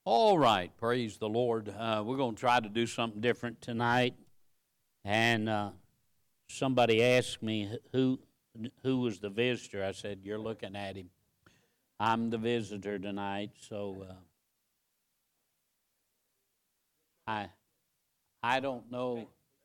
All right, praise the Lord. We're going to try to do something different tonight. And somebody asked me who was the visitor. I said, you're looking at him. I'm the visitor tonight, so I don't know.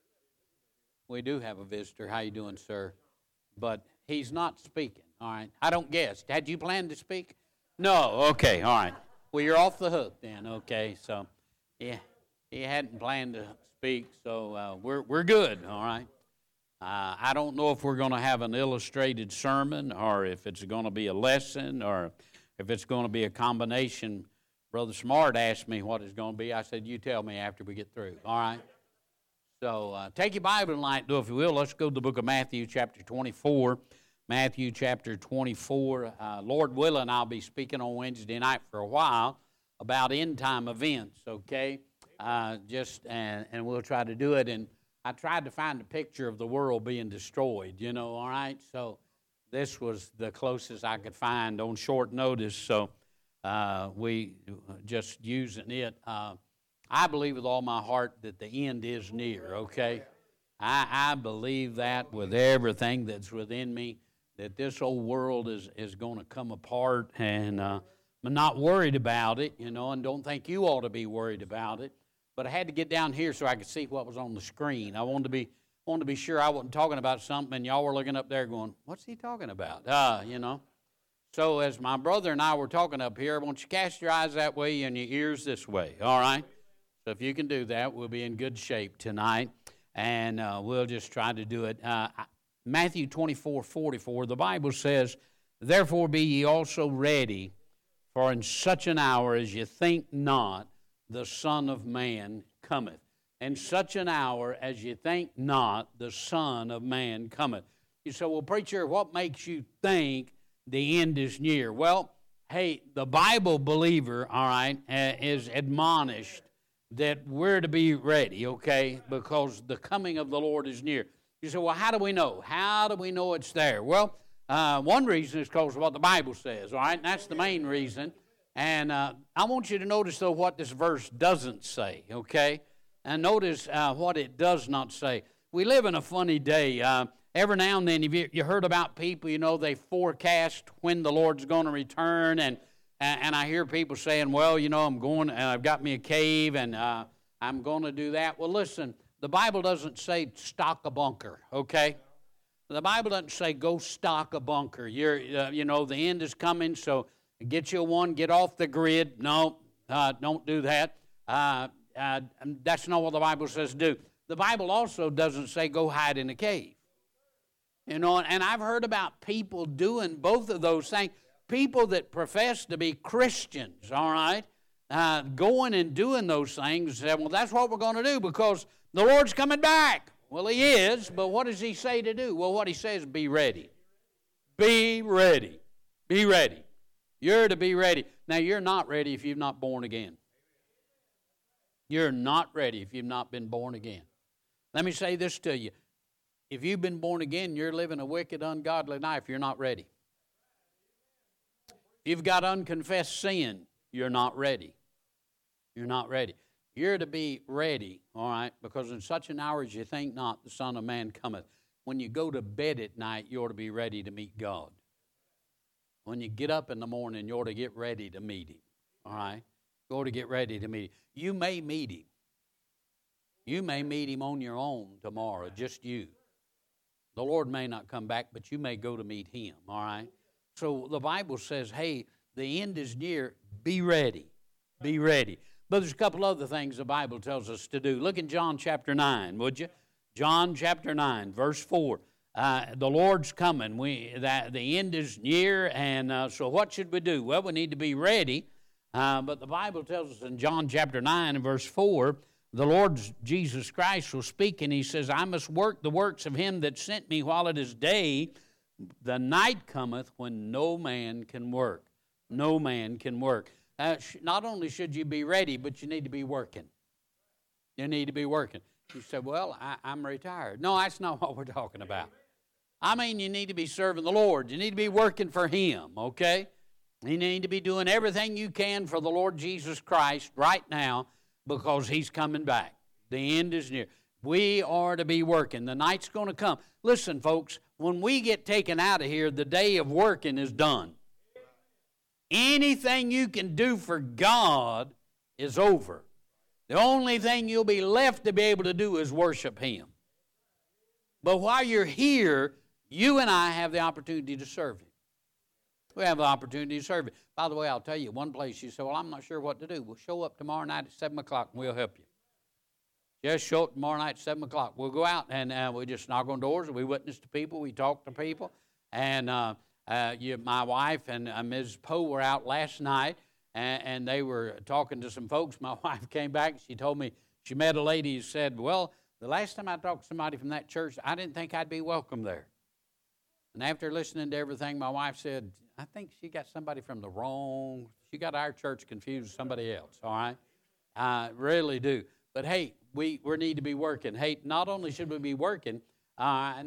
We do have a visitor. How you doing, sir? But he's not speaking, all right? I don't guess. Had you planned to speak? No, okay, all right. Well, you're off the hook then, okay? So, yeah, he hadn't planned to speak, so we're good, all right? I don't know if we're going to have an illustrated sermon or if it's going to be a lesson or if it's going to be a combination. Brother Smart asked me what it's going to be. I said, you tell me after we get through, all right? So take your Bible tonight, if you will. Let's go to the book of Matthew chapter 24. Matthew chapter 24. Lord willing, I'll be speaking on Wednesday night for a while about end-time events, okay? And we'll try to do it. And I tried to find a picture of the world being destroyed, all right? So this was the closest I could find on short notice, so we just using it. I believe with all my heart that the end is near, okay? I believe that with everything that's within me, that this old world is going to come apart, and I'm not worried about it, and don't think you ought to be worried about it. But I had to get down here so I could see what was on the screen. I wanted to be sure I wasn't talking about something, and y'all were looking up there going, what's he talking about? So as my brother and I were talking up here, I want you to cast your eyes that way and your ears this way, all right? So if you can do that, we'll be in good shape tonight, and we'll just try to do it. Matthew 24:44, the Bible says, therefore be ye also ready, for in such an hour as ye think not, the Son of Man cometh. In such an hour as ye think not, the Son of Man cometh. You say, well, preacher, what makes you think the end is near? Well, hey, the Bible believer, all right, is admonished that we're to be ready, okay, because the coming of the Lord is near. You say, well, how do we know? How do we know it's there? Well, one reason is because of what the Bible says, all right, and that's the main reason. And I want you to notice, though, what this verse doesn't say, okay? And notice what it does not say. We live in a funny day. Every now and then, you heard about people, they forecast when the Lord's going to return, and I hear people saying, well, I'm going, I've got me a cave, and I'm going to do that. Well, listen, the Bible doesn't say stock a bunker, okay? The Bible doesn't say go stock a bunker. The end is coming, so get you one, get off the grid. No, don't do that. That's not what the Bible says do. The Bible also doesn't say go hide in a cave. And I've heard about people doing both of those things. People that profess to be Christians, all right, going and doing those things, say, well, that's what we're going to do because the Lord's coming back. Well, He is, but what does He say to do? Well, what He says, be ready. Be ready. Be ready. You're to be ready. Now, you're not ready if you've not born again. You're not ready if you've not been born again. Let me say this to you. If you've been born again, you're living a wicked, ungodly life. You're not ready. If you've got unconfessed sin, you're not ready. You're not ready. You're to be ready, all right, because in such an hour as you think not, the Son of Man cometh. When you go to bed at night, you ought to be ready to meet God. When you get up in the morning, you ought to get ready to meet Him, all right? You ought to get ready to meet Him. You may meet Him. You may meet Him on your own tomorrow, just you. The Lord may not come back, but you may go to meet Him, all right? So the Bible says, hey, the end is near. Be ready. Be ready. But there's a couple other things the Bible tells us to do. Look in John chapter 9, would you? John chapter 9, verse 4. The Lord's coming. The end is near, and so what should we do? Well, we need to be ready. But the Bible tells us in John chapter 9 and verse 4, the Lord Jesus Christ will speak, and He says, I must work the works of Him that sent me while it is day. The night cometh when no man can work. No man can work. Not only should you be ready, but you need to be working. You need to be working. You say, well, I'm retired. No, that's not what we're talking about. I mean, you need to be serving the Lord. You need to be working for Him, okay? You need to be doing everything you can for the Lord Jesus Christ right now because He's coming back. The end is near. We are to be working. The night's going to come. Listen, folks, when we get taken out of here, the day of working is done. Anything you can do for God is over. The only thing you'll be left to be able to do is worship Him. But while you're here, you and I have the opportunity to serve Him. We have the opportunity to serve Him. By the way, I'll tell you, one place you say, well, I'm not sure what to do. Well, show up tomorrow night at 7 o'clock and we'll help you. Just show up tomorrow night at 7 o'clock. We'll go out and we just knock on doors. We witness to people. We talk to people. And my wife and Ms. Poe were out last night, and they were talking to some folks. My wife came back and she told me she met a lady who said, well, the last time I talked to somebody from that church, I didn't think I'd be welcome there. And after listening to everything, my wife said, I think she got somebody from the wrong, she got our church confused with somebody else, all right? I really do. But hey, we need to be working. Hey, not only should we be working, but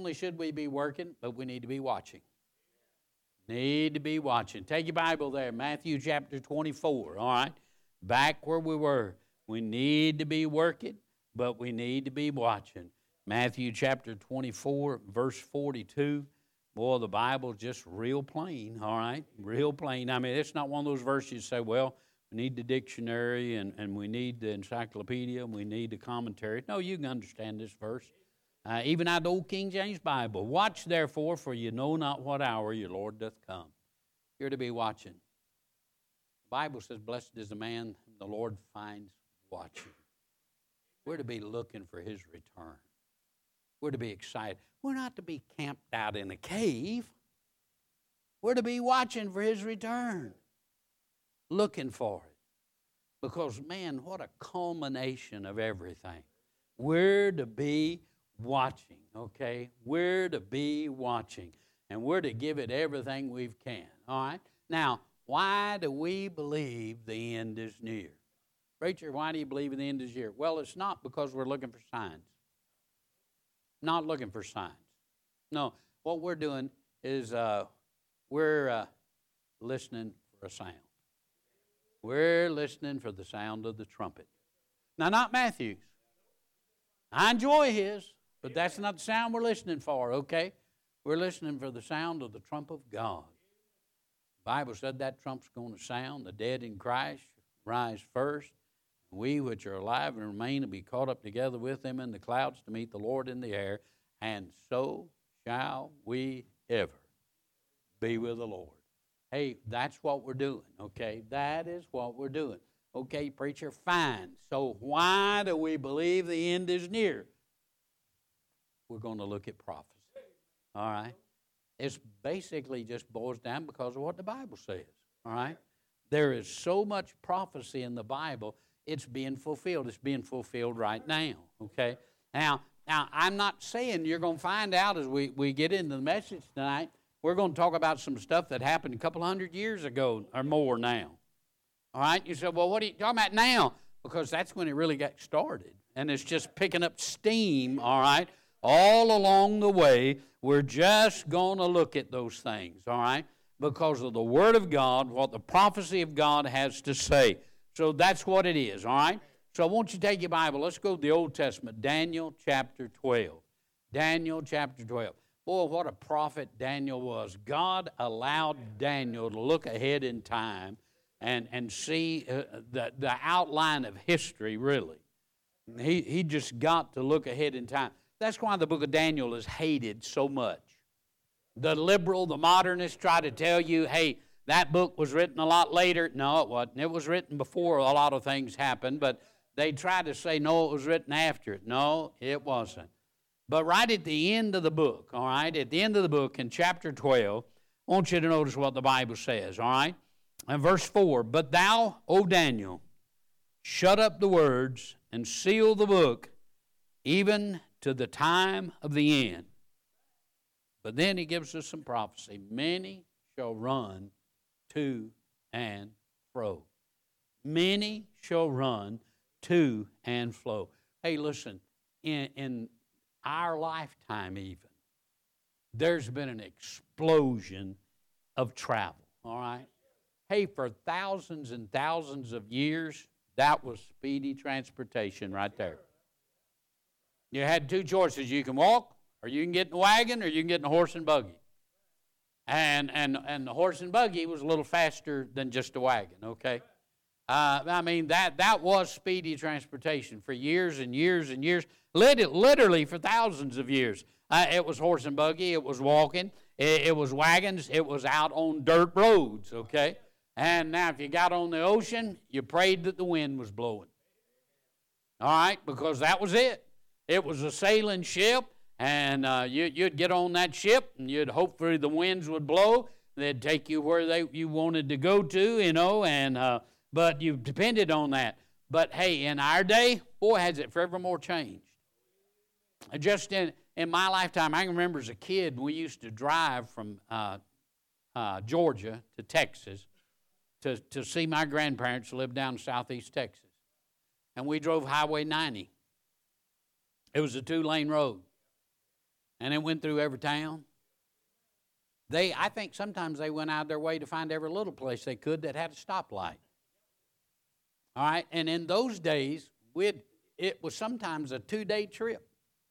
we need to be watching. Need to be watching. Take your Bible there, Matthew chapter 24, all right? Back where we were. We need to be working, but we need to be watching. Matthew chapter 24, verse 42. Boy, the Bible's just real plain, all right? Real plain. I mean, it's not one of those verses you say, well, we need the dictionary and we need the encyclopedia and we need the commentary. No, you can understand this verse. Even out of the old King James Bible. Watch therefore, for you know not what hour your Lord doth come. You're to be watching. The Bible says, blessed is the man whom the Lord finds watching. We're to be looking for His return. We're to be excited. We're not to be camped out in a cave. We're to be watching for His return. Looking for it. Because, man, what a culmination of everything. We're to be watching, okay? We're to be watching. And we're to give it everything we can, all right? Now, why do we believe the end is near? Preacher, why do you believe the end is near? Well, it's not because we're looking for signs. Not looking for signs. No, what we're doing is we're listening for a sound. We're listening for the sound of the trumpet. Now, not Matthew's. I enjoy his, but that's not the sound we're listening for, okay? We're listening for the sound of the trump of God. The Bible said that trump's going to sound. The dead in Christ rise first. We which are alive and remain will be caught up together with them in the clouds to meet the Lord in the air, and so shall we ever be with the Lord. Hey, that's what we're doing, okay? That is what we're doing. Okay, preacher, fine. So why do we believe the end is near? We're going to look at prophecy, all right? It's basically just boils down because of what the Bible says, all right? There is so much prophecy in the Bible, it's being fulfilled. It's being fulfilled right now, okay? Now, I'm not saying you're going to find out as we get into the message tonight, we're going to talk about some stuff that happened a couple hundred years ago or more now. All right? You say, well, what are you talking about now? Because that's when it really got started. And it's just picking up steam, all right? All along the way, we're just going to look at those things, all right? Because of the Word of God, what the prophecy of God has to say. So that's what it is, all right? So I want you to take your Bible. Let's go to the Old Testament, Daniel chapter 12. Daniel chapter 12. Boy, what a prophet Daniel was. God allowed Daniel to look ahead in time and see the outline of history, really. He just got to look ahead in time. That's why the book of Daniel is hated so much. The liberal, the modernist try to tell you, hey, that book was written a lot later. No, it wasn't. It was written before a lot of things happened, but they try to say, no, it was written after it. No, it wasn't. But right at the end of the book, all right, at the end of the book in chapter 12, I want you to notice what the Bible says, all right? And verse 4, but thou, O Daniel, shut up the words and seal the book even to the time of the end. But then he gives us some prophecy. Many shall run to and fro. Many shall run to and fro. Hey, listen, in our lifetime even, there's been an explosion of travel, all right? Hey, for thousands and thousands of years, that was speedy transportation right there. You had two choices. You can walk, or you can get in a wagon, or you can get in a horse and buggy. And the horse and buggy was a little faster than just a wagon, okay? I mean, that was speedy transportation for years and years and years, literally for thousands of years. It was horse and buggy, it was walking, it was wagons, it was out on dirt roads, okay? And now if you got on the ocean, you prayed that the wind was blowing. All right, because that was it. It was a sailing ship, and you'd get on that ship, and you'd hopefully the winds would blow. They'd take you where you wanted to go to, and but you depended on that. But, hey, in our day, boy, has it forevermore changed. Just in my lifetime, I can remember as a kid, we used to drive from Georgia to Texas to see my grandparents who lived down in southeast Texas. And we drove Highway 90. It was a 2-lane road. And it went through every town. I think sometimes they went out of their way to find every little place they could that had a stoplight. All right, and in those days, it was sometimes a 2-day trip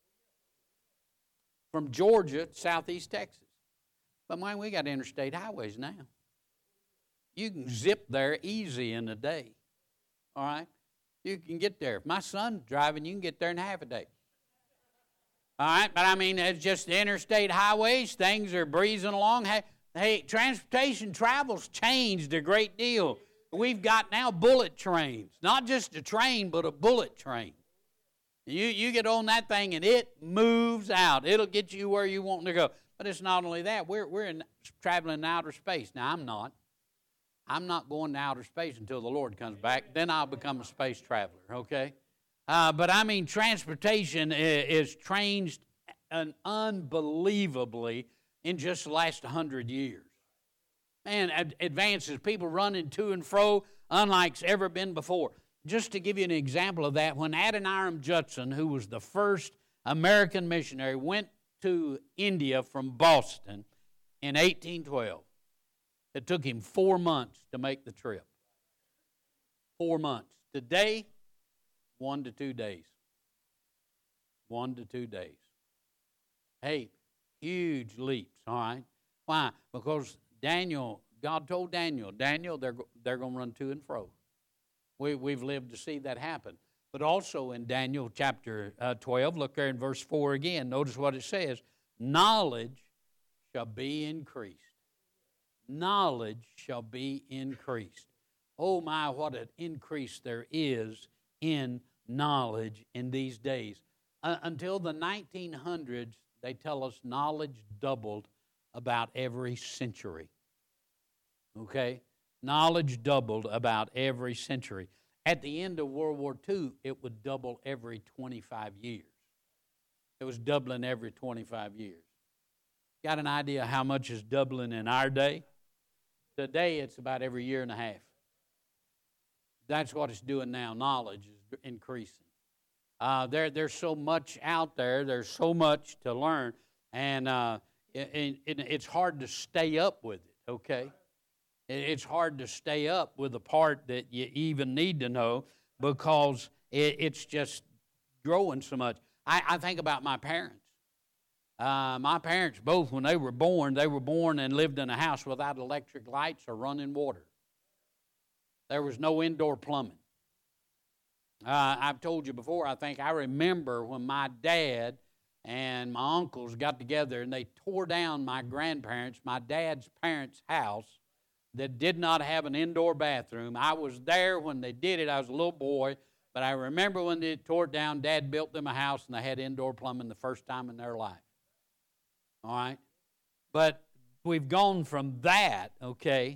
from Georgia to southeast Texas. But man, we got interstate highways now. You can zip there easy in a day. All right, you can get there. If my son's driving, you can get there in half a day. All right, but I mean, it's just the interstate highways. Things are breezing along. Hey, transportation travel's changed a great deal. We've got now bullet trains. Not just a train, but a bullet train. You get on that thing, and it moves out. It'll get you where you want to go. But it's not only that. We're traveling in outer space. Now, I'm not. I'm not going to outer space until the Lord comes back. Then I'll become a space traveler, okay? But I mean, transportation is changed unbelievably in just the last 100 years. Man, advances, people running to and fro unlike's ever been before. Just to give you an example of that, when Adoniram Judson, who was the first American missionary, went to India from Boston in 1812, it took him 4 months to make the trip. 4 months. Today, 1 to 2 days. 1 to 2 days. Hey, huge leaps, all right? Why? Because God told Daniel, they're going to run to and fro. We've lived to see that happen. But also in Daniel chapter 12, look there in verse 4 again. Notice what it says. Knowledge shall be increased. Knowledge shall be increased. Oh my, what an increase there is in knowledge in these days. Until the 1900s, they tell us knowledge doubled about every century. Okay? Knowledge doubled about every century. At the end of World War II, it would double every 25 years. It was doubling every 25 years. Got an idea how much is doubling in our day? Today, it's about every year and a half. That's what it's doing now. Knowledge is increasing. There's so much out there. There's so much to learn. And it's hard to stay up with it, okay? It's hard to stay up with the part that you even need to know because it's just growing so much. I think about my parents. My parents, both when they were born and lived in a house without electric lights or running water. There was no indoor plumbing. I've told you before, I remember when my dad and my uncles got together and they tore down my dad's parents' house that did not have an indoor bathroom. I was there when they did it. I was a little boy, but I remember when they tore it down, Dad built them a house and they had indoor plumbing the first time in their life. All right? But we've gone from that, okay?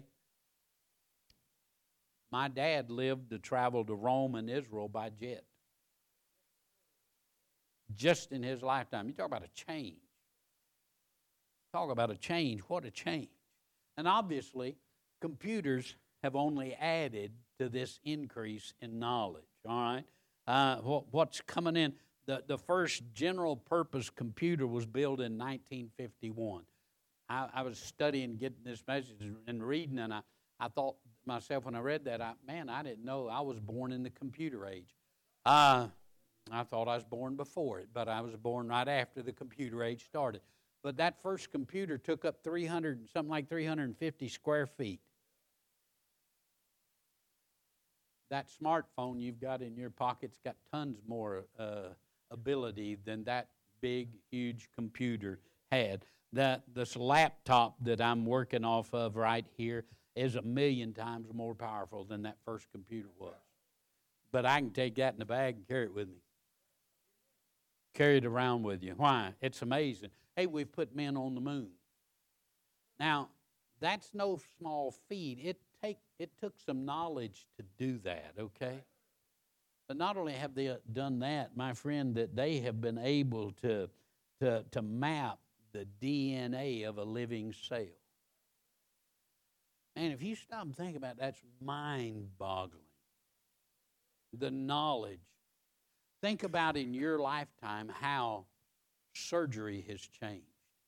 My dad lived to travel to Rome and Israel by jet. Just in his lifetime. You talk about a change. Talk about a change. What a change. And obviously, computers have only added to this increase in knowledge, all right? What's coming in, the first general purpose computer was built in 1951. I was studying, getting this message and reading, and I thought to myself when I read that, I didn't know I was born in the computer age. I thought I was born before it, but I was born right after the computer age started. But that first computer took up 350 square feet. That smartphone you've got in your pocket's got tons more ability than that big, huge computer had. This laptop that I'm working off of right here is 1,000,000 times more powerful than that first computer was. But I can take that in the bag and carry it with me. Carry it around with you. Why? It's amazing. Hey, we've put men on the moon. Now, that's no small feat. It took some knowledge to do that, okay? But not only have they done that, my friend, that they have been able to map the DNA of a living cell. And if you stop and think about it, that's mind-boggling. The knowledge. Think about in your lifetime how surgery has changed.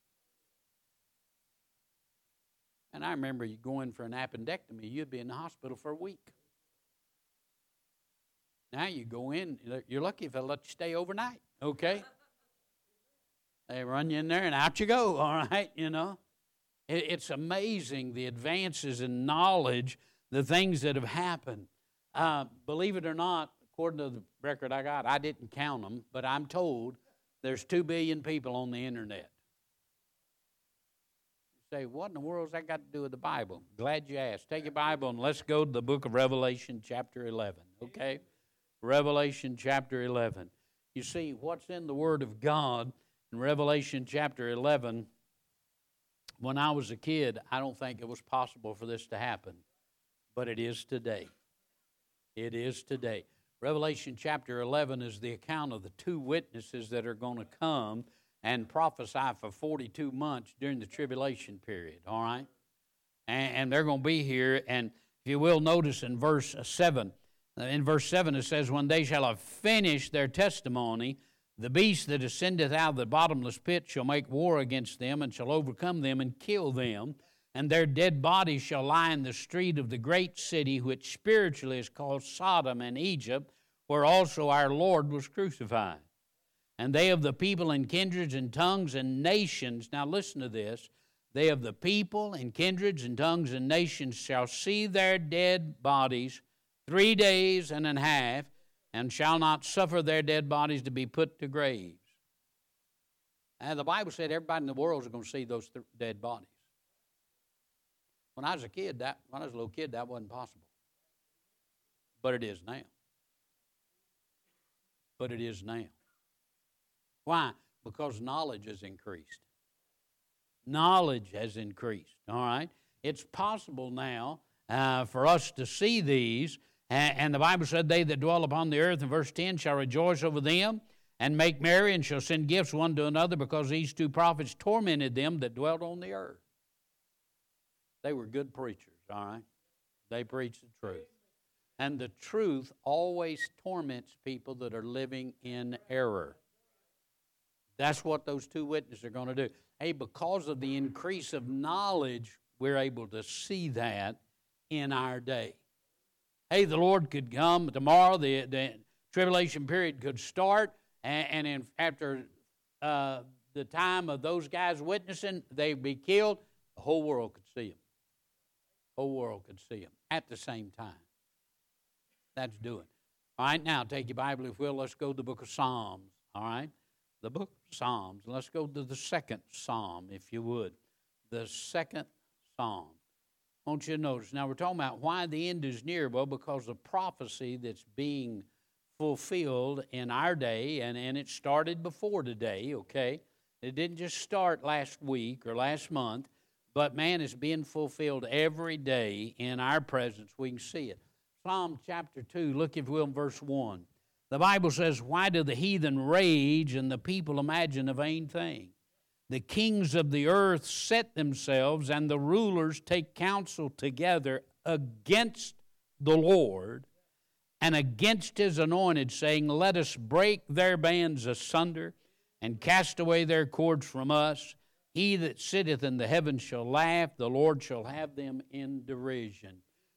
And I remember you going for an appendectomy, you'd be in the hospital for a week. Now you go in, you're lucky if they'll let you stay overnight, okay? They run you in there and out you go, all right, you know. It's amazing the advances in knowledge, the things that have happened. Believe it or not, according to the record I got, I didn't count them, but I'm told there's 2 billion people on the internet. You say, what in the world has that got to do with the Bible? Glad you asked. Take your Bible and let's go to the book of Revelation chapter 11, okay? Revelation chapter 11. You see, what's in the Word of God in Revelation chapter 11, when I was a kid, I don't think it was possible for this to happen, but it is today. It is today. Revelation chapter 11 is the account of the 2 witnesses that are going to come and prophesy for 42 months during the tribulation period, all right? And they're going to be here, and if you will notice in verse 7, it says, when they shall have finished their testimony, the beast that ascendeth out of the bottomless pit shall make war against them, and shall overcome them and kill them. And their dead bodies shall lie in the street of the great city, which spiritually is called Sodom and Egypt, where also our Lord was crucified. And they of the people and kindreds and tongues and nations, now listen to this, they of the people and kindreds and tongues and nations shall see their dead bodies 3 days and a half, and shall not suffer their dead bodies to be put to graves. And the Bible said everybody in the world is going to see those dead bodies. When I was a little kid, that wasn't possible. But it is now. But it is now. Why? Because knowledge has increased. Knowledge has increased, all right? It's possible now for us to see these, and the Bible said, they that dwell upon the earth, in verse 10, shall rejoice over them, and make merry, and shall send gifts one to another, because these 2 prophets tormented them that dwelt on the earth. They were good preachers, all right? They preached the truth. And the truth always torments people that are living in error. That's what those 2 witnesses are going to do. Hey, because of the increase of knowledge, we're able to see that in our day. Hey, the Lord could come tomorrow, the tribulation period could start, and after the time of those guys witnessing, they'd be killed, the whole world could see them. The whole world could see them at the same time. That's doing. All right, now take your Bible, if you will. Let's go to the book of Psalms, all right? The book of Psalms. Let's go to the 2nd Psalm, if you would. The 2nd Psalm. I want you to notice. Now, we're talking about why the end is near. Well, because of prophecy that's being fulfilled in our day, and it started before today, okay? It didn't just start last week or last month, but, man, it's being fulfilled every day in our presence. We can see it. Psalm chapter 2, look if you will in verse 1. The Bible says, why do the heathen rage and the people imagine a vain thing? The kings of the earth set themselves, and the rulers take counsel together against the Lord and against his anointed, saying, let us break their bands asunder and cast away their cords from us. He that sitteth in the heavens shall laugh, the Lord shall have them in derision.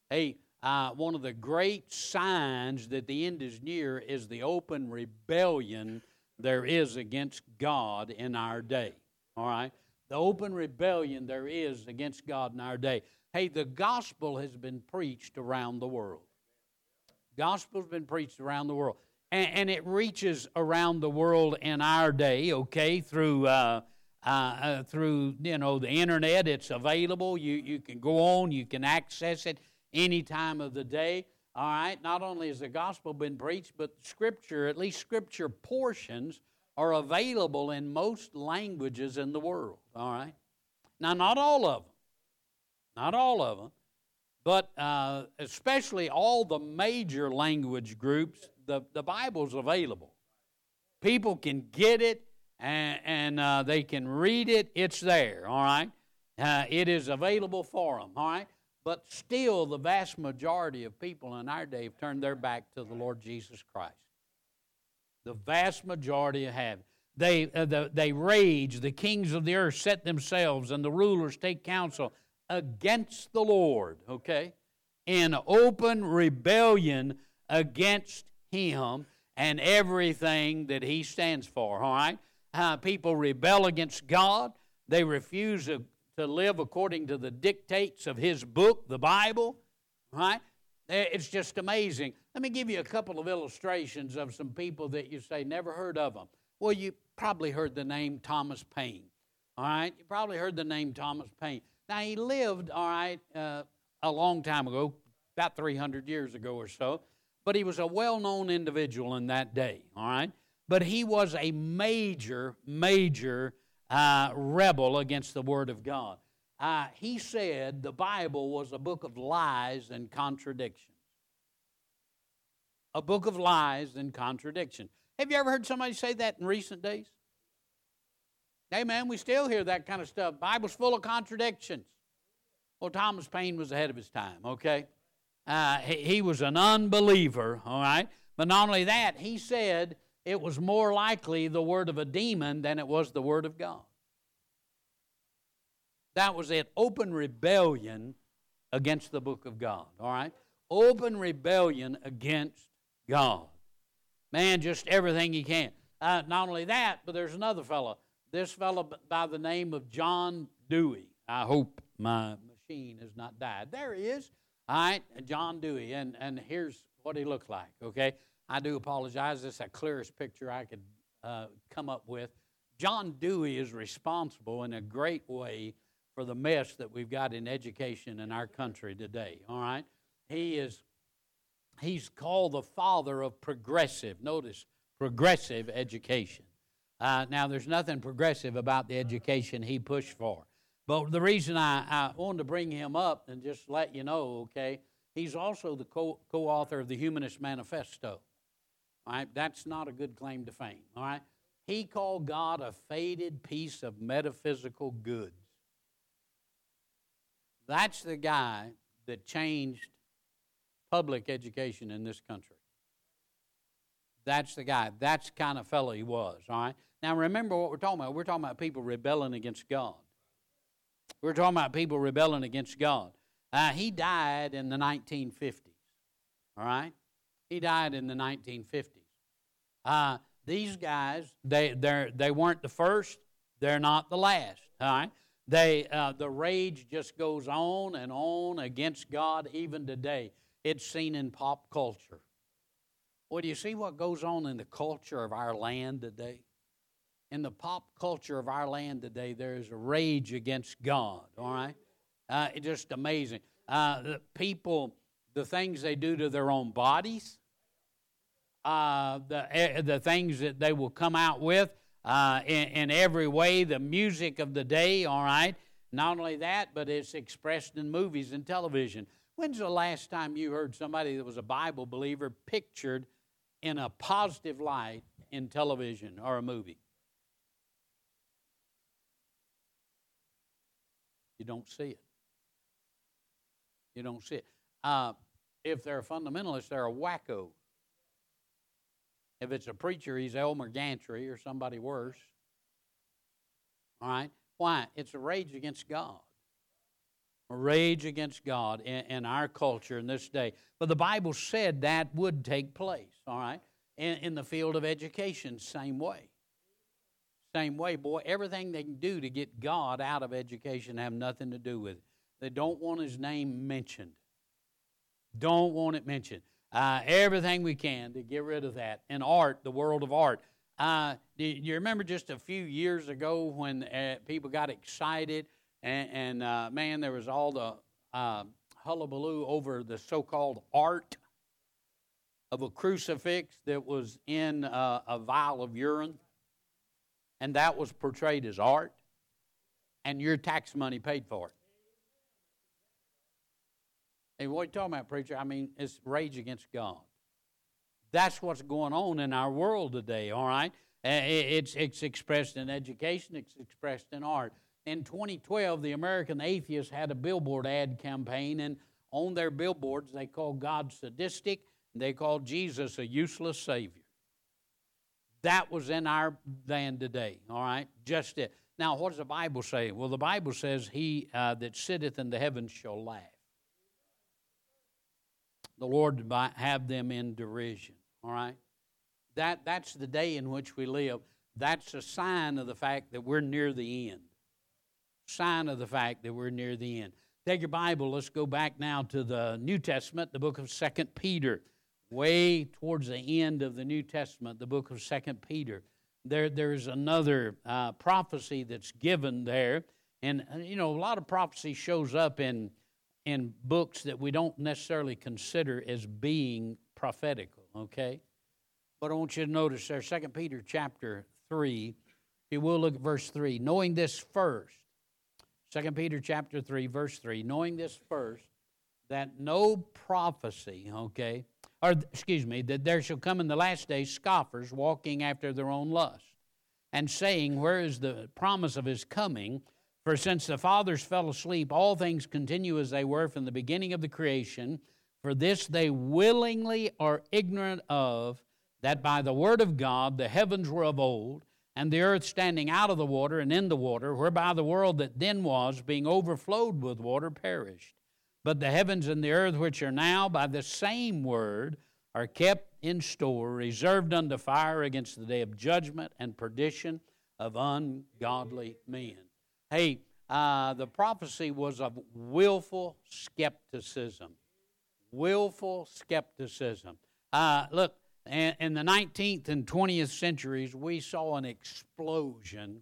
Hey, one of the great signs that the end is near is the open rebellion there is against God in our day. All right? The open rebellion there is against God in our day. Hey, the gospel has been preached around the world. Gospel's been preached around the world. And it reaches around the world in our day, okay, through the internet. It's available. You can go on. You can access it any time of the day. All right. Not only has the gospel been preached, but Scripture, at least Scripture portions, are available in most languages in the world. All right. Now, not all of them. Not all of them. But especially all the major language groups, the Bible's available. People can get it and they can read it. It's there, all right? It is available for them, all right? But still, the vast majority of people in our day have turned their back to the Lord Jesus Christ. The vast majority have. They rage. The kings of the earth set themselves, and the rulers take counsel against the Lord, okay, in open rebellion against Him and everything that He stands for, all right? People rebel against God. They refuse to live according to the dictates of His book, the Bible, all right? It's just amazing. Let me give you a couple of illustrations of some people that you say, never heard of them. Well, you probably heard the name Thomas Paine, all right? You probably heard the name Thomas Paine. Now, he lived, all right, a long time ago, about 300 years ago or so, but he was a well-known individual in that day, all right? But he was a major rebel against the Word of God. He said the Bible was a book of lies and contradictions. A book of lies and contradictions. Have you ever heard somebody say that in recent days? Hey, man, we still hear that kind of stuff. Bible's full of contradictions. Well, Thomas Paine was ahead of his time, okay? He was an unbeliever, all right? But not only that, he said it was more likely the word of a demon than it was the word of God. That was it. Open rebellion against the book of God, all right? Open rebellion against God. Man, just everything he can. Not only that, but there's another fellow. This fellow by the name of John Dewey. I hope my machine has not died. There he is. All right, John Dewey. And here's what he looked like, okay? I do apologize. This is the clearest picture I could come up with. John Dewey is responsible in a great way for the mess that we've got in education in our country today, all right? He's called the father of progressive, notice, progressive education. Now, there's nothing progressive about the education he pushed for. But the reason I wanted to bring him up and just let you know, okay, he's also the co-author of the Humanist Manifesto. All right, that's not a good claim to fame, all right? He called God a faded piece of metaphysical goods. That's the guy that changed public education in this country. That's the guy. That's the kind of fellow he was, all right? Now, remember what we're talking about. We're talking about people rebelling against God. We're talking about people rebelling against God. He died in the 1950s, all right? He died in the 1950s. These guys, they weren't the first. They're not the last, all right? The rage just goes on and on against God even today. It's seen in pop culture. Well, do you see what goes on in the culture of our land today? In the pop culture of our land today, there is a rage against God, all right? It's just amazing. The people, the things they do to their own bodies, the things that they will come out with in every way, the music of the day, all right? Not only that, but it's expressed in movies and television. When's the last time you heard somebody that was a Bible believer pictured in a positive light in television or a movie? You don't see it. You don't see it. If they're a fundamentalist, they're a wacko. If it's a preacher, he's Elmer Gantry or somebody worse. All right? Why? It's a rage against God. rage against God in our culture in this day. But the Bible said that would take place, all right? In the field of education, same way. Same way, boy, everything they can do to get God out of education have nothing to do with it. They don't want His name mentioned. Don't want it mentioned. Everything we can to get rid of that. And art, the world of art. Do you remember just a few years ago when people got excited and man, there was all the hullabaloo over the so-called art of a crucifix that was in a vial of urine, and that was portrayed as art, and your tax money paid for it. Hey, what are you talking about, preacher? I mean, it's rage against God. That's what's going on in our world today, all right? It's expressed in education. It's expressed in art. In 2012, the American Atheists had a billboard ad campaign, and on their billboards, they called God sadistic, and they called Jesus a useless Savior. That was in our land today, all right? Just it. Now, what does the Bible say? Well, the Bible says, He that sitteth in the heavens shall laugh. The Lord might have them in derision, all right? That's the day in which we live. That's a sign of the fact that we're near the end. Sign of the fact that we're near the end. Take your Bible. Let's go back now to the New Testament, the book of 2 Peter. Way towards the end of the New Testament, the book of 2 Peter. There's another prophecy that's given there. And, you know, a lot of prophecy shows up in books that we don't necessarily consider as being prophetical, okay? But I want you to notice there, 2 Peter chapter 3, if you will look at verse 3. Knowing this first, 2 Peter chapter 3, verse 3, knowing this first, that no prophecy, okay, that there shall come in the last days scoffers walking after their own lust, and saying, where is the promise of His coming? For since the fathers fell asleep, all things continue as they were from the beginning of the creation. For this they willingly are ignorant of, that by the word of God the heavens were of old, and the earth standing out of the water and in the water, whereby the world that then was, being overflowed with water, perished. But the heavens and the earth which are now by the same word are kept in store, reserved unto fire against the day of judgment and perdition of ungodly men. Hey, the prophecy was of willful skepticism. Willful skepticism. Look, in the 19th and 20th centuries, we saw an explosion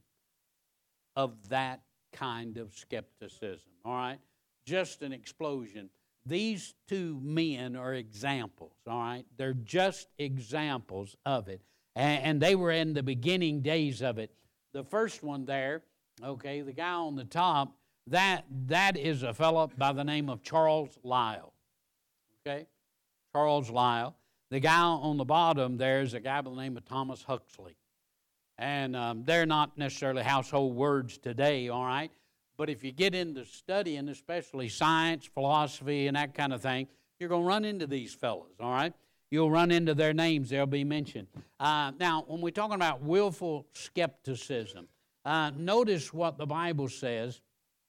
of that kind of skepticism, all right? Just an explosion. These two men are examples, all right? They're just examples of it. And they were in the beginning days of it. The first one there, okay, the guy on the top, that is a fellow by the name of Charles Lyell, okay? Charles Lyell. The guy on the bottom there is a guy by the name of Thomas Huxley. And they're not necessarily household words today, all right? But if you get into studying, especially science, philosophy, and that kind of thing, you're going to run into these fellows, all right? You'll run into their names. They'll be mentioned. Now, when we're talking about willful skepticism, notice what the Bible says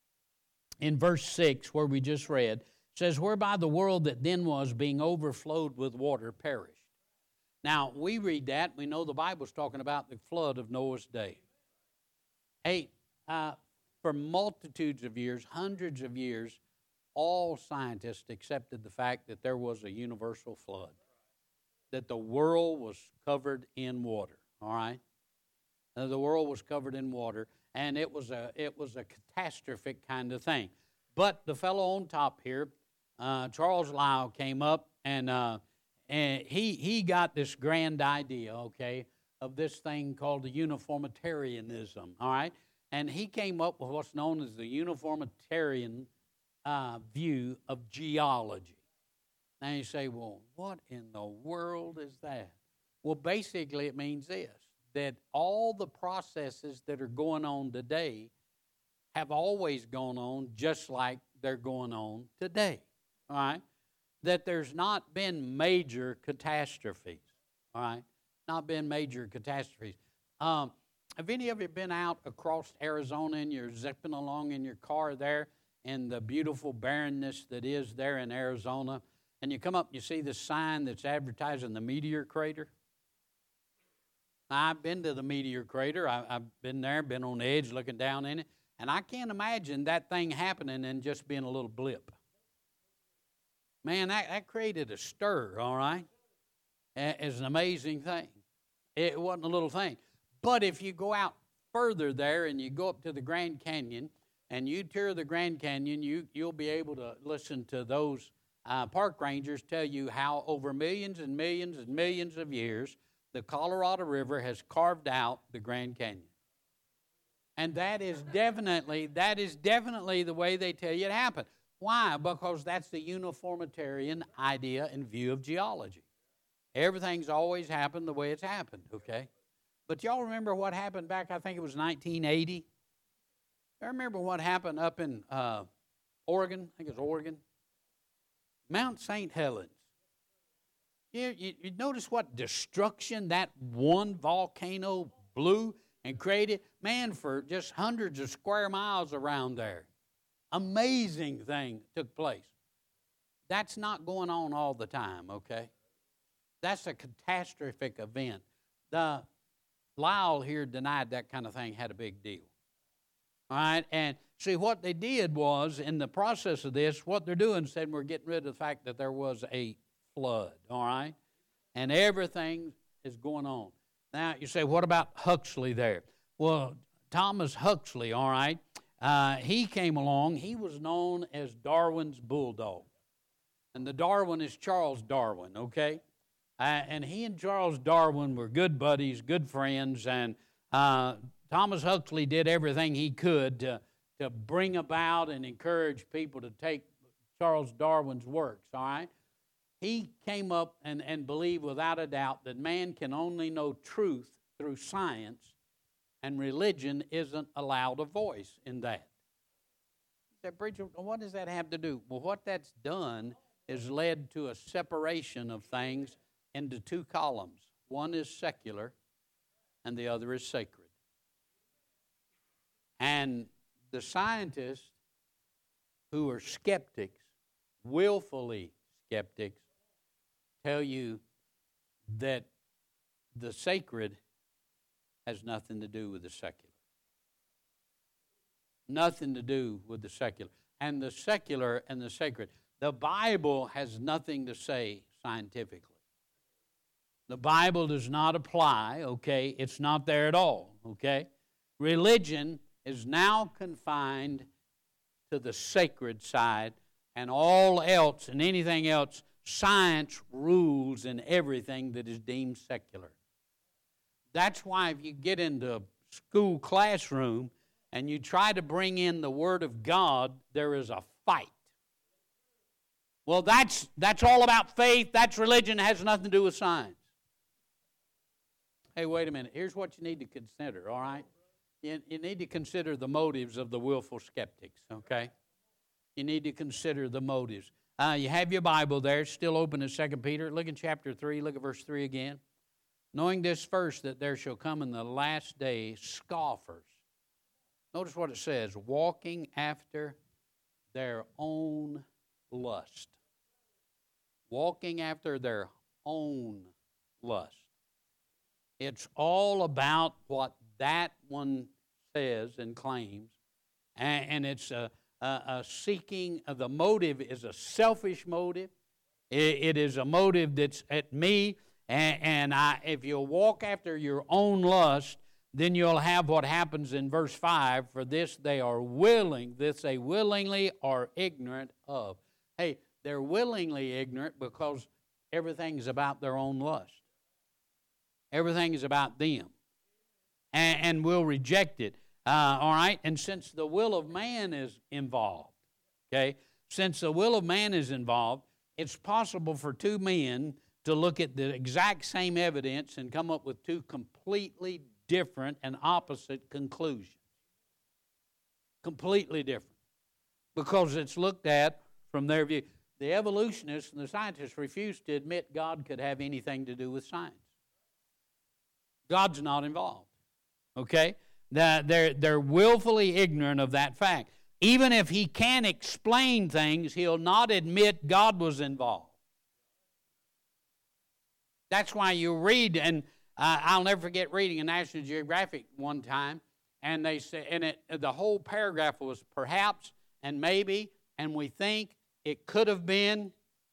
in verse 6, where we just read. It says, whereby the world that then was, being overflowed with water, perished. Now, we read that. We know the Bible's talking about the flood of Noah's day. Hey, for multitudes of years, hundreds of years, all scientists accepted the fact that there was a universal flood, that the world was covered in water, all right? The world was covered in water, and it was a catastrophic kind of thing. But the fellow on top here, Charles Lyell, came up, and he got this grand idea, okay, of this thing called the uniformitarianism, all right? And he came up with what's known as the uniformitarian view of geology. Now you say, well, what in the world is that? Well, basically it means this, that all the processes that are going on today have always gone on just like they're going on today, all right? That there's not been major catastrophes, all right? Not been major catastrophes. Have any of you been out across Arizona and you're zipping along in your car there, in the beautiful barrenness that is there in Arizona, and you come up and you see the sign that's advertising the meteor crater. I've been to the meteor crater. I've been there, been on the edge looking down in it, and I can't imagine that thing happening and just being a little blip. Man, that created a stir, all right? It's an amazing thing. It wasn't a little thing. But if you go out further there and you go up to the Grand Canyon and you tour the Grand Canyon, you'll be able to listen to those park rangers tell you how over millions and millions and millions of years the Colorado River has carved out the Grand Canyon. And that is definitely the way they tell you it happened. Why? Because that's the uniformitarian idea and view of geology. Everything's always happened the way it's happened, okay? But y'all remember what happened back, I think it was 1980? I remember what happened up in Oregon. I think it was Oregon. Mount St. Helens. You notice what destruction that one volcano blew and created? Man, for just hundreds of square miles around there. Amazing thing took place. That's not going on all the time, okay? That's a catastrophic event. The Lyle here denied that kind of thing had a big deal. All right, and see what they did was, in the process of this, what they're doing said we're getting rid of the fact that there was a flood, all right? And everything is going on. Now, you say, what about Huxley there? Well, Thomas Huxley, all right, he came along. He was known as Darwin's bulldog. And the Darwin is Charles Darwin, okay? And he and Charles Darwin were good buddies, good friends, and Thomas Huxley did everything he could to bring about and encourage people to take Charles Darwin's works, all right? He came up and believed without a doubt that man can only know truth through science, and religion isn't allowed a voice in that. You say, preacher, what does that have to do? Well, what that's done is led to a separation of things into two columns. One is secular, and the other is sacred. And the scientists who are skeptics, willfully skeptics, tell you that the sacred has nothing to do with the secular. Nothing to do with the secular. And the secular and the sacred. The Bible has nothing to say scientifically. The Bible does not apply, okay? It's not there at all, okay? Religion is now confined to the sacred side, and all else and anything else, science rules in everything that is deemed secular. That's why if you get into a school classroom and you try to bring in the Word of God, there is a fight. Well, that's all about faith. That's religion. It has nothing to do with science. Hey, wait a minute. Here's what you need to consider, all right? You need to consider the motives of the willful skeptics, okay? You need to consider the motives. You have your Bible there. It's still open in 2 Peter. Look in chapter 3. Look at verse 3 again. Knowing this first, that there shall come in the last day scoffers. Notice what it says, walking after their own lust. Walking after their own lust. It's all about what that one says and claims, and it's a seeking. The motive is a selfish motive. It is a motive that's at me, and if you walk after your own lust, then you'll have what happens in verse 5, for this they are willing, this they willingly are ignorant of. Hey, they're willingly ignorant because everything's about their own lust. Everything is about them. And will reject it. All right? And since the will of man is involved, okay, since the will of man is involved, it's possible for two men to look at the exact same evidence and come up with two completely different and opposite conclusions. Completely different. Because it's looked at from their view. The evolutionists and the scientists refuse to admit God could have anything to do with science. God's not involved. Okay? They're willfully ignorant of that fact. even if he can't explain things, he'll not admit God was involved. That's why you read, and I'll never forget reading a National Geographic one time, and they said, and the whole paragraph was perhaps and maybe, and we think it could have been.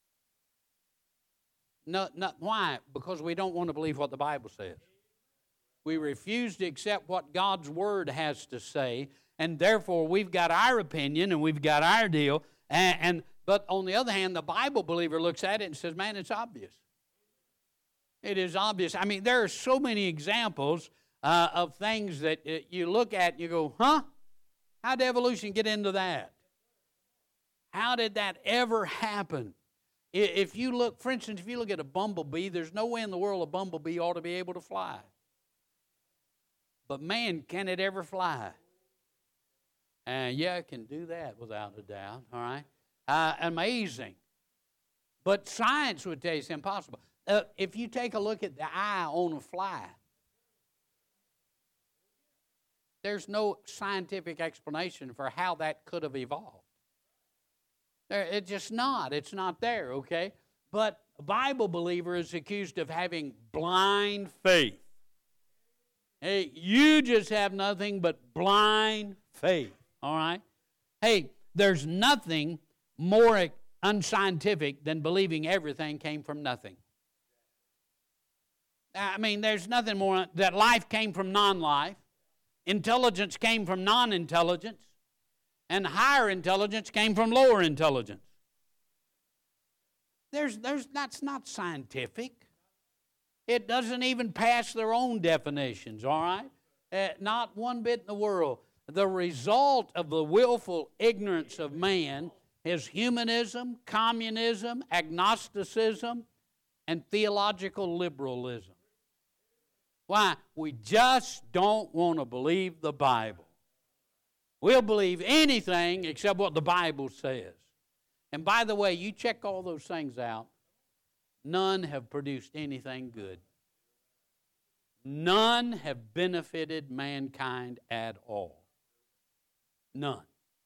Why? Because we don't want to believe what the Bible says. We refuse to accept what God's Word has to say, and therefore we've got our opinion and we've got our deal. But on the other hand, the Bible believer looks at it and says, man, it's obvious. It is obvious. I mean, there are so many examples of things that you look at and you go, huh? How did evolution get into that? How did that ever happen? If you look, for instance, if you look at a bumblebee, there's no way in the world a bumblebee ought to be able to fly. But man, can it ever fly? Yeah, it can do that without a doubt, all right? Amazing. But science would tell you it's impossible. If you take a look at the eye on a fly, there's no scientific explanation for how that could have evolved. It's just not. It's not there, okay? But a Bible believer is accused of having blind faith. Hey, you just have nothing but blind faith, all right? Hey, there's nothing more unscientific than believing everything came from nothing. I mean, there's nothing more that life came from non-life, intelligence came from non-intelligence, and higher intelligence came from lower intelligence. That's not scientific. It doesn't even pass their own definitions, all right? Not one bit in the world. The result of the willful ignorance of man is humanism, communism, agnosticism, and theological liberalism. Why? We just don't want to believe the Bible. We'll believe anything except what the Bible says. And by the way, you check all those things out, none have produced anything good. None have benefited mankind at all. None.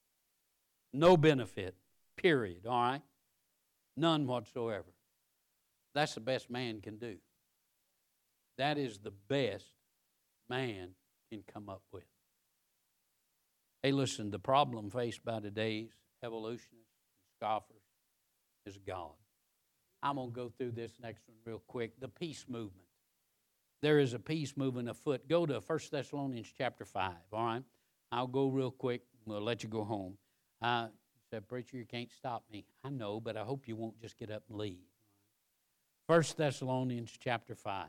No benefit, period, all right? None whatsoever. That's the best man can do. That is the best man can come up with. Hey, listen, the problem faced by today's evolutionists and scoffers is God. I'm going to go through this next one real quick. The peace movement. There is a peace movement afoot. Go to 1 Thessalonians chapter 5, all right? I'll go real quick. We'll let you go home. You said, preacher, you can't stop me. I know, but I hope you won't just get up and leave. 1 Thessalonians chapter 5.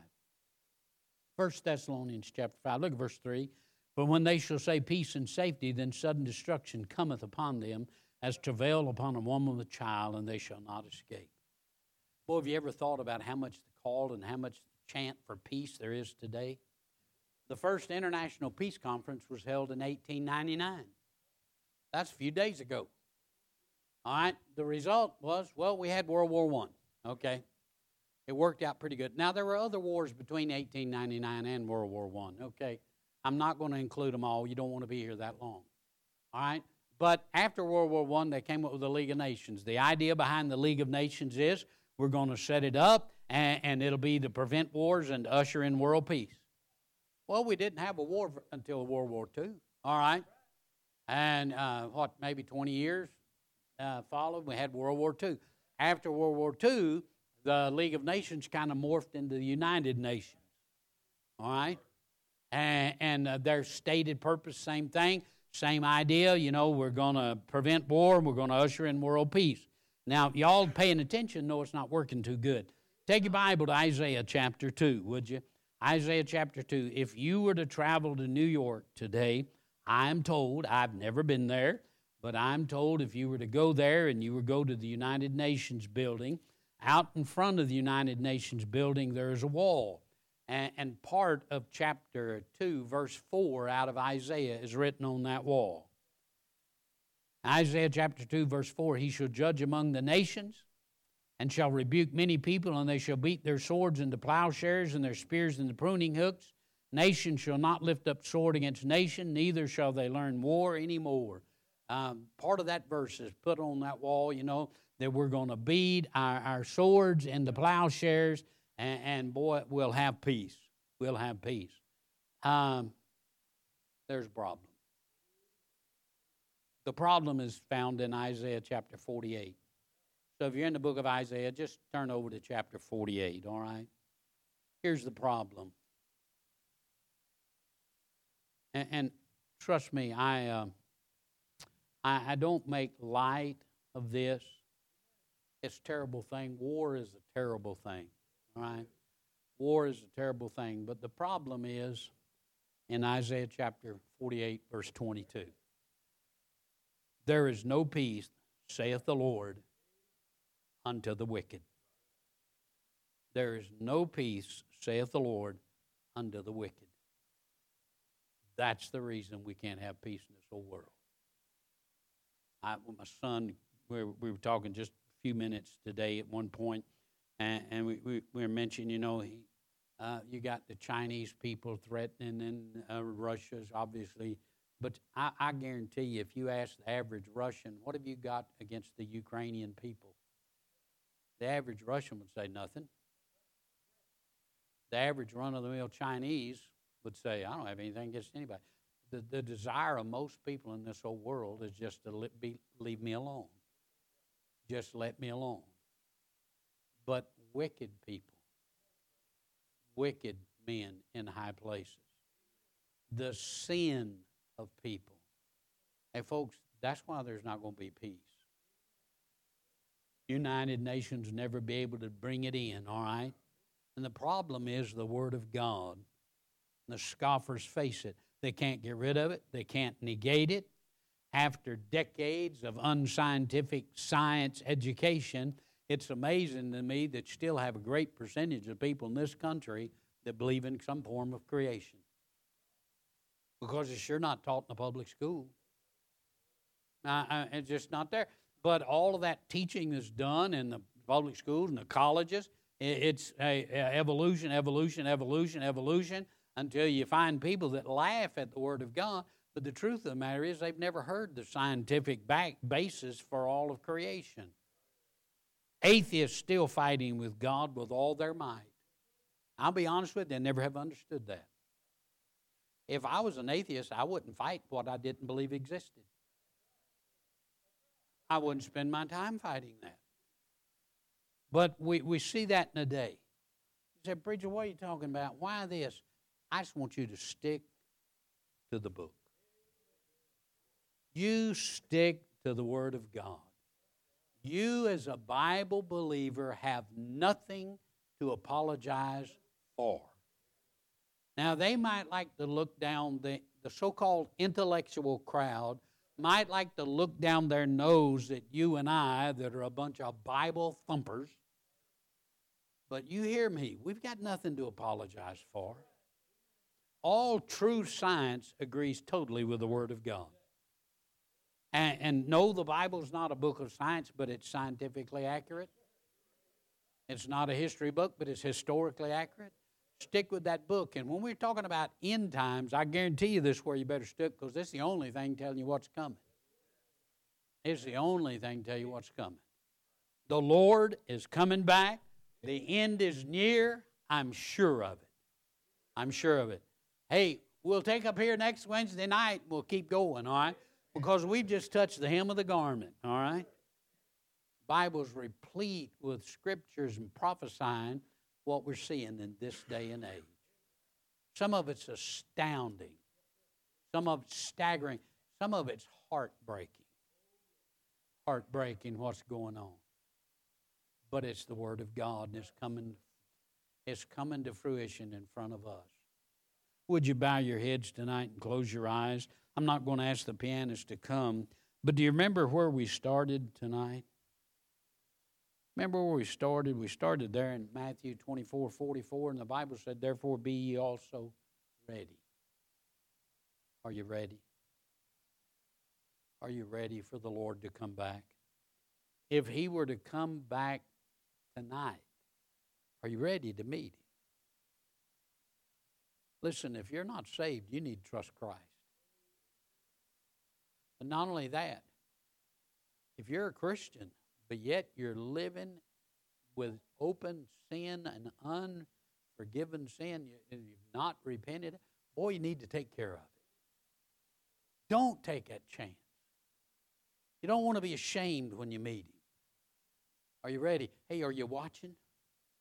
1 Thessalonians chapter 5, look at verse 3. For when they shall say peace and safety, then sudden destruction cometh upon them, as travail upon a woman with child, and they shall not escape. Boy, have you ever thought about how much the call and how much the chant for peace there is today? The first International Peace Conference was held in 1899. That's a few days ago. All right, the result was, well, we had World War I, okay? It worked out pretty good. Now, there were other wars between 1899 and World War I, okay? I'm not going to include them all. You don't want to be here that long, all right? But after World War I, they came up with the League of Nations. The idea behind the League of Nations is we're going to set it up, and it'll be to prevent wars and to usher in world peace. Well, we didn't have a war until World War II, all right? And maybe 20 years followed, we had World War II. After World War II, the League of Nations kind of morphed into the United Nations, all right? And their stated purpose, same thing, same idea. You know, we're going to prevent war, and we're going to usher in world peace. Now, y'all paying attention know it's not working too good. Take your Bible to Isaiah chapter 2, would you? Isaiah chapter 2. If you were to travel to New York today, I'm told, I've never been there, but I'm told if you were to go there and you would go to the United Nations building, out in front of the United Nations building there is a wall. And part of chapter 2, verse 4 out of Isaiah is written on that wall. Isaiah chapter 2, verse 4, he shall judge among the nations and shall rebuke many people, and they shall beat their swords into plowshares and their spears into pruning hooks. Nation shall not lift up sword against nation, neither shall they learn war anymore. Part of that verse is put on that wall, that we're going to beat our swords into plowshares, and boy, we'll have peace. We'll have peace. There's a problem. The problem is found in Isaiah chapter 48. So if you're in the book of Isaiah, just turn over to chapter 48, all right? Here's the problem. And trust me, I don't make light of this. It's a terrible thing. War is a terrible thing, all right? War is a terrible thing. But the problem is in Isaiah chapter 48, verse 22. There is no peace, saith the Lord, unto the wicked. There is no peace, saith the Lord, unto the wicked. That's the reason we can't have peace in this whole world. With my son, we were talking just a few minutes today at one point, and we were mentioning, you got the Chinese people threatening, and Russia's obviously. But I guarantee you, if you ask the average Russian, what have you got against the Ukrainian people? The average Russian would say nothing. The average run-of-the-mill Chinese would say, I don't have anything against anybody. The desire of most people in this whole world is just to leave me alone. Just let me alone. But wicked people, wicked men in high places, the sin of people. Hey, folks, that's why there's not going to be peace. United Nations never be able to bring it in, all right? And the problem is the Word of God. The scoffers face it. They can't get rid of it. They can't negate it. After decades of unscientific science education, it's amazing to me that you still have a great percentage of people in this country that believe in some form of creation. Because it's sure not taught in the public school. It's just not there. But all of that teaching is done in the public schools and the colleges. It's evolution, until you find people that laugh at the Word of God. But the truth of the matter is they've never heard the scientific basis for all of creation. Atheists still fighting with God with all their might. I'll be honest with you, they never have understood that. If I was an atheist, I wouldn't fight what I didn't believe existed. I wouldn't spend my time fighting that. But we see that in a day. You say, preacher, what are you talking about? Why this? I just want you to stick to the book. You stick to the Word of God. You as a Bible believer have nothing to apologize for. Now, they might like to look down, the so-called intellectual crowd might like to look down their nose at you and I that are a bunch of Bible thumpers. But you hear me, we've got nothing to apologize for. All true science agrees totally with the Word of God. And no, the Bible is not a book of science, but it's scientifically accurate. It's not a history book, but it's historically accurate. Stick with that book. And when we're talking about end times, I guarantee you this is where you better stick, because this is the only thing telling you what's coming. It's the only thing telling you what's coming. The Lord is coming back. The end is near. I'm sure of it. I'm sure of it. Hey, we'll take up here next Wednesday night. We'll keep going, all right? Because we've just touched the hem of the garment, all right? The Bible's replete with scriptures and prophesying what we're seeing in this day and age. Some of it's astounding. Some of it's staggering. Some of it's heartbreaking. Heartbreaking what's going on. But it's the Word of God, and it's coming to fruition in front of us. Would you bow your heads tonight and close your eyes? I'm not going to ask the pianist to come, but do you remember where we started tonight? Remember where we started? We started there in Matthew 24:44, and the Bible said, therefore be ye also ready. Are you ready? Are you ready for the Lord to come back? If He were to come back tonight, are you ready to meet Him? Listen, if you're not saved, you need to trust Christ. But not only that, if you're a Christian, but yet you're living with open sin and unforgiven sin, and you've not repented, boy, you need to take care of it. Don't take that chance. You don't want to be ashamed when you meet him. Are you ready? Hey, are you watching?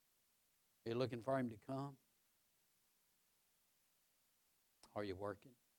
Are you looking for him to come? Are you working?